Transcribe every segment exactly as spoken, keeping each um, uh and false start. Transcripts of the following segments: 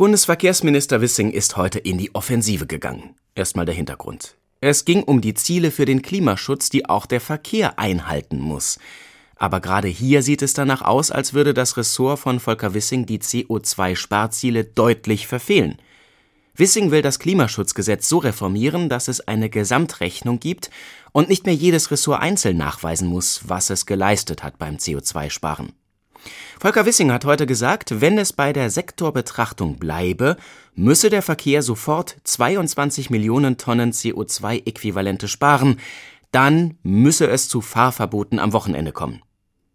Bundesverkehrsminister Wissing ist heute in die Offensive gegangen. Erstmal der Hintergrund. Es ging um die Ziele für den Klimaschutz, die auch der Verkehr einhalten muss. Aber gerade hier sieht es danach aus, als würde das Ressort von Volker Wissing die C O zwei Sparziele deutlich verfehlen. Wissing will das Klimaschutzgesetz so reformieren, dass es eine Gesamtrechnung gibt und nicht mehr jedes Ressort einzeln nachweisen muss, was es geleistet hat beim C O zwei Sparen. Volker Wissing hat heute gesagt, wenn es bei der Sektorbetrachtung bleibe, müsse der Verkehr sofort zweiundzwanzig Millionen Tonnen C O zwei Äquivalente sparen, dann müsse es zu Fahrverboten am Wochenende kommen.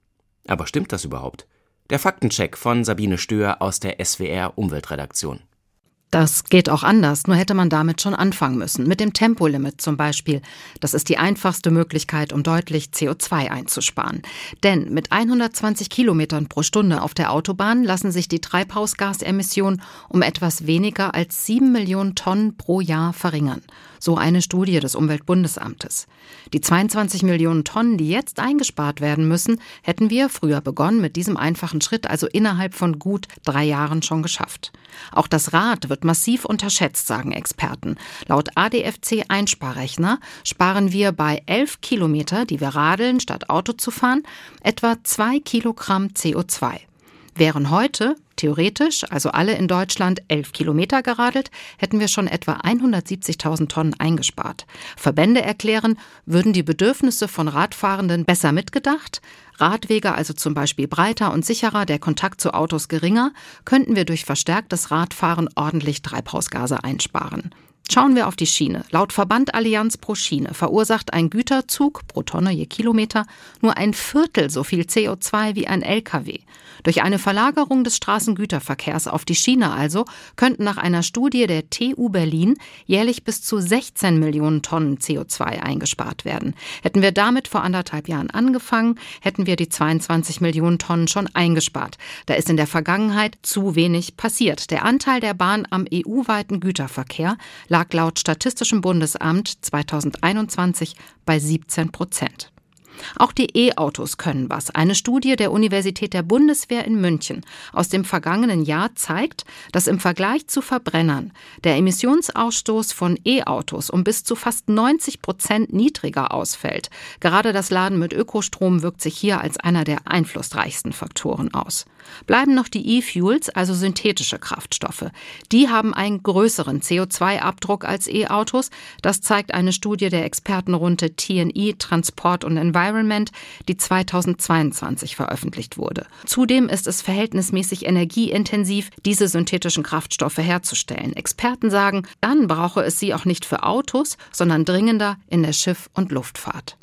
Aber stimmt das überhaupt? Der Faktencheck von Sabine Stöhr aus der S W R Umweltredaktion. Das geht auch anders, nur hätte man damit schon anfangen müssen. Mit dem Tempolimit zum Beispiel. Das ist die einfachste Möglichkeit, um deutlich C O zwei einzusparen. Denn mit hundertzwanzig Kilometern pro Stunde auf der Autobahn lassen sich die Treibhausgasemissionen um etwas weniger als sieben Millionen Tonnen pro Jahr verringern. So eine Studie des Umweltbundesamtes. Die zweiundzwanzig Millionen Tonnen, die jetzt eingespart werden müssen, hätten wir früher begonnen, mit diesem einfachen Schritt also innerhalb von gut drei Jahren schon geschafft. Auch das Rad wird massiv unterschätzt, sagen Experten. Laut A D F C-Einsparrechner sparen wir bei elf Kilometer, die wir radeln, statt Auto zu fahren, etwa zwei Kilogramm C O zwei. Wären heute, theoretisch, also alle in Deutschland elf Kilometer geradelt, hätten wir schon etwa hundertsiebzigtausend Tonnen eingespart. Verbände erklären, würden die Bedürfnisse von Radfahrenden besser mitgedacht, Radwege also zum Beispiel breiter und sicherer, der Kontakt zu Autos geringer, könnten wir durch verstärktes Radfahren ordentlich Treibhausgase einsparen. Schauen wir auf die Schiene. Laut Verband Allianz pro Schiene verursacht ein Güterzug pro Tonne je Kilometer nur ein Viertel so viel C O zwei wie ein L K W. Durch eine Verlagerung des Straßengüterverkehrs auf die Schiene also könnten nach einer Studie der T U Berlin jährlich bis zu sechzehn Millionen Tonnen C O zwei eingespart werden. Hätten wir damit vor anderthalb Jahren angefangen, hätten wir die zweiundzwanzig Millionen Tonnen schon eingespart. Da ist in der Vergangenheit zu wenig passiert. Der Anteil der Bahn am E U-weiten Güterverkehr lag laut Statistischem Bundesamt zweitausendeinundzwanzig bei siebzehn Prozent. Auch die E-Autos können was. Eine Studie der Universität der Bundeswehr in München aus dem vergangenen Jahr zeigt, dass im Vergleich zu Verbrennern der Emissionsausstoß von E-Autos um bis zu fast neunzig Prozent niedriger ausfällt. Gerade das Laden mit Ökostrom wirkt sich hier als einer der einflussreichsten Faktoren aus. Bleiben noch die E-Fuels, also synthetische Kraftstoffe. Die haben einen größeren C O zwei Abdruck als E-Autos. Das zeigt eine Studie der Expertenrunde T and E Transport und Environment, die zweitausendzweiundzwanzig veröffentlicht wurde. Zudem ist es verhältnismäßig energieintensiv, diese synthetischen Kraftstoffe herzustellen. Experten sagen, dann brauche es sie auch nicht für Autos, sondern dringender in der Schiff- und Luftfahrt.